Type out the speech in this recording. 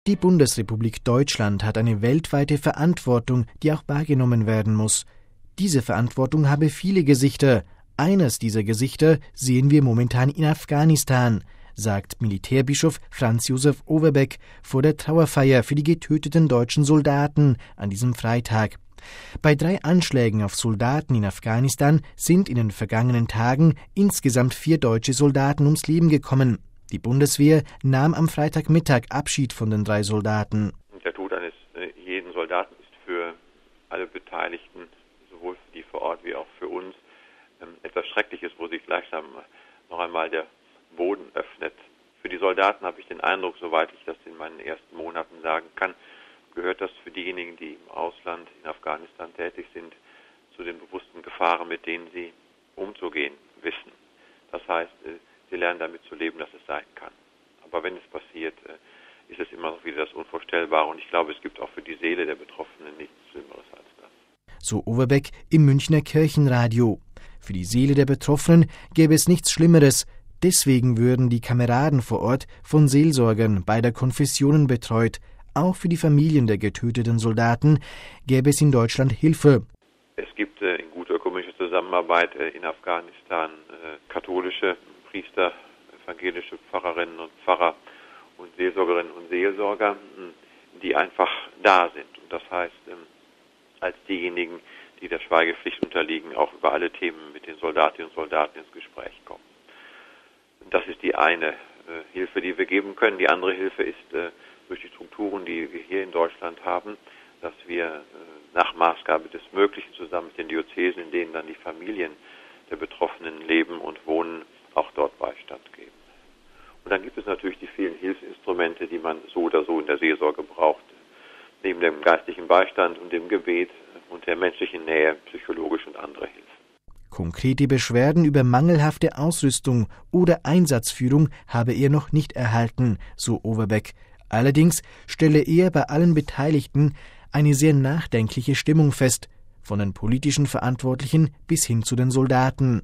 Die Bundesrepublik Deutschland hat eine weltweite Verantwortung, die auch wahrgenommen werden muss. Diese Verantwortung habe viele Gesichter. Eines dieser Gesichter sehen wir momentan in Afghanistan, sagt Militärbischof Franz Josef Overbeck vor der Trauerfeier für die getöteten deutschen Soldaten an diesem Freitag. Bei 3 Anschlägen auf Soldaten in Afghanistan sind in den vergangenen Tagen insgesamt 4 deutsche Soldaten ums Leben gekommen. Die Bundeswehr nahm am Freitagmittag Abschied von den 3 Soldaten. Der Tod eines jeden Soldaten ist für alle Beteiligten, sowohl für die vor Ort wie auch für uns, etwas Schreckliches, wo sich gleichsam noch einmal der Boden öffnet. Für die Soldaten habe ich den Eindruck, soweit ich das in meinen ersten Monaten sagen kann, gehört das für diejenigen, die im Ausland, in Afghanistan tätig sind, zu den bewussten Gefahren, mit denen sie umzugehen wissen. Das heißt, sie lernen damit zu leben, dass es sein kann. Aber wenn es passiert, ist es immer noch wieder das Unvorstellbare. Und ich glaube, es gibt auch für die Seele der Betroffenen nichts Schlimmeres als das. So Overbeck im Münchner Kirchenradio. Für die Seele der Betroffenen gäbe es nichts Schlimmeres. Deswegen würden die Kameraden vor Ort von Seelsorgern beider Konfessionen betreut. Auch für die Familien der getöteten Soldaten gäbe es in Deutschland Hilfe. Es gibt in guter ökumenischer Zusammenarbeit in Afghanistan katholische Priester, evangelische Pfarrerinnen und Pfarrer und Seelsorgerinnen und Seelsorger, die einfach da sind. Und das heißt, als diejenigen, die der Schweigepflicht unterliegen, auch über alle Themen mit den Soldatinnen und Soldaten ins Gespräch kommen. Das ist die eine Hilfe, die wir geben können. Die andere Hilfe ist durch die Strukturen, die wir hier in Deutschland haben, dass wir nach Maßgabe des Möglichen zusammen mit den Diözesen, in denen dann die Familien der Betroffenen leben und wohnen, auch dort Beistand geben. Und dann gibt es natürlich die vielen Hilfsinstrumente, die man so oder so in der Seelsorge braucht. Neben dem geistlichen Beistand und dem Gebet und der menschlichen Nähe, psychologisch und andere Hilfe. Konkrete Beschwerden über mangelhafte Ausrüstung oder Einsatzführung habe er noch nicht erhalten, so Overbeck. Allerdings stelle er bei allen Beteiligten eine sehr nachdenkliche Stimmung fest, von den politischen Verantwortlichen bis hin zu den Soldaten.